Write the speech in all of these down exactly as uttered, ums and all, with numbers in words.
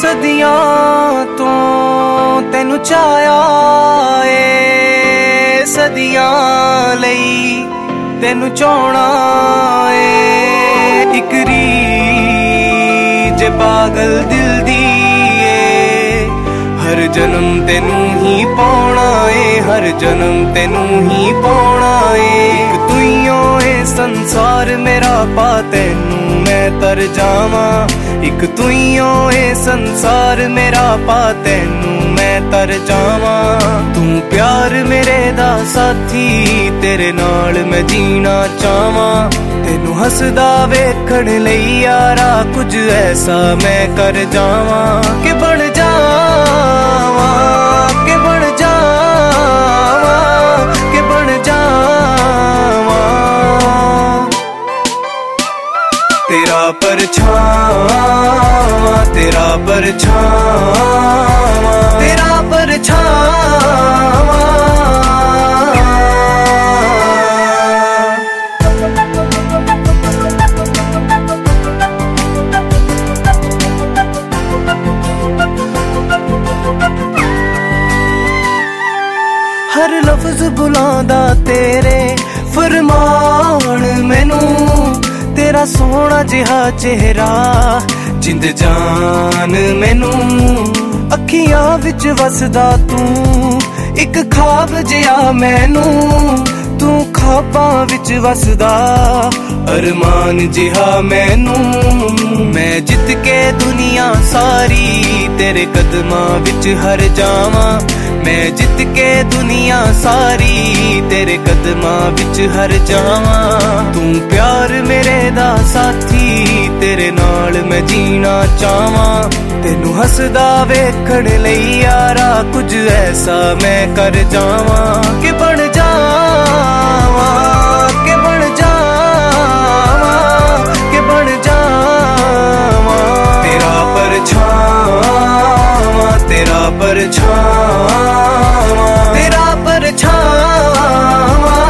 सदियां तो तेनू चाया ए सदियां लई तेनू चाहना ए इक रीज पागल दिल दी ए हर जन्म तेनू ही पाउणा ए हर जन्म तेनू ही पाउणा ए इक तुइयों ए संसार मेरा पा तेनू मैं तर जावां इक तुइयों ए संसार मेरा पा तेनू मैं तर जावां तू प्यार मेरे दा साथी तेरे नाल मैं जीना चाहवां तेनू हसदा वेखण लई यारा कुछ ऐसा मैं कर जावां कि बन जावां कि बन जावां कि बन जावां तेरा परछावां तेरा परछावां तेरा परछावां हर लफ्ज बुलांदा तेरे फरमान मैनू तेरा सोहना जिहा चेहरा जिंद जान मैनू अखियां विच वसदा तू इक ख्वाब जिहा मैनू तू ख्वाबां विच वसदा अरमान जिहा मैनू मैं जित के दुनिया सारी तेरे कदमां विच हर जावां मैं जित के दुनिया सारी तेरे कदमां विच हर जावां तू प्यार मेरे दा साथी तेरे नाल मैं जीना चाहवां तेनू हसदा वेखण लई यारा कुछ ऐसा मैं कर जावां कि बन जावां कि बन जावां कि बन जावां तेरा परछावां तेरा परछावां तेरा परछावां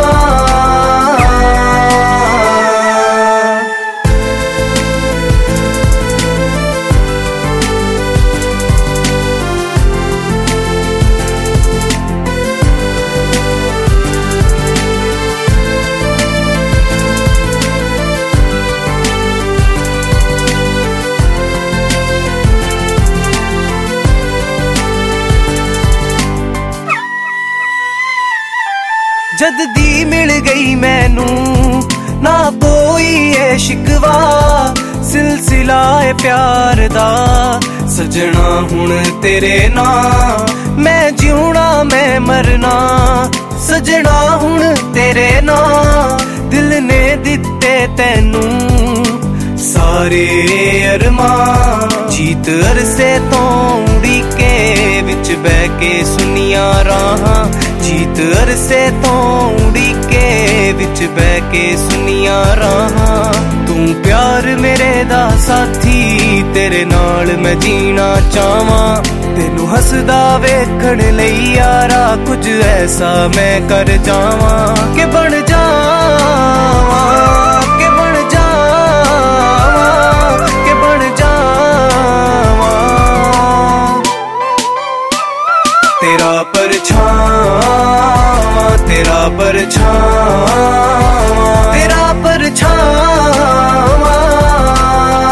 जद दी मिल गई मैनू ना कोई है शिकवा सिलसिला है प्यार दा सजना हुण तेरे ना मैं जिउणा मैं मरना सजना हुण तेरे ना दिल ने दिते तैनू सारे अरमान जीत अरसे तो उड़ीके विच बह के सुनिया राहां जीत अरसे तो उड़ीके विच बह के सुनिया राहां तू प्यार मेरे दा साथी तेरे नाल मैं जीना चाहवां तेनू हसदा वेखण लई यारा कुछ ऐसा मैं कर जावां कि बन जावां कि बन जावां कि बन जावां तेरा परछावां तेरा परछावां तेरा परछावां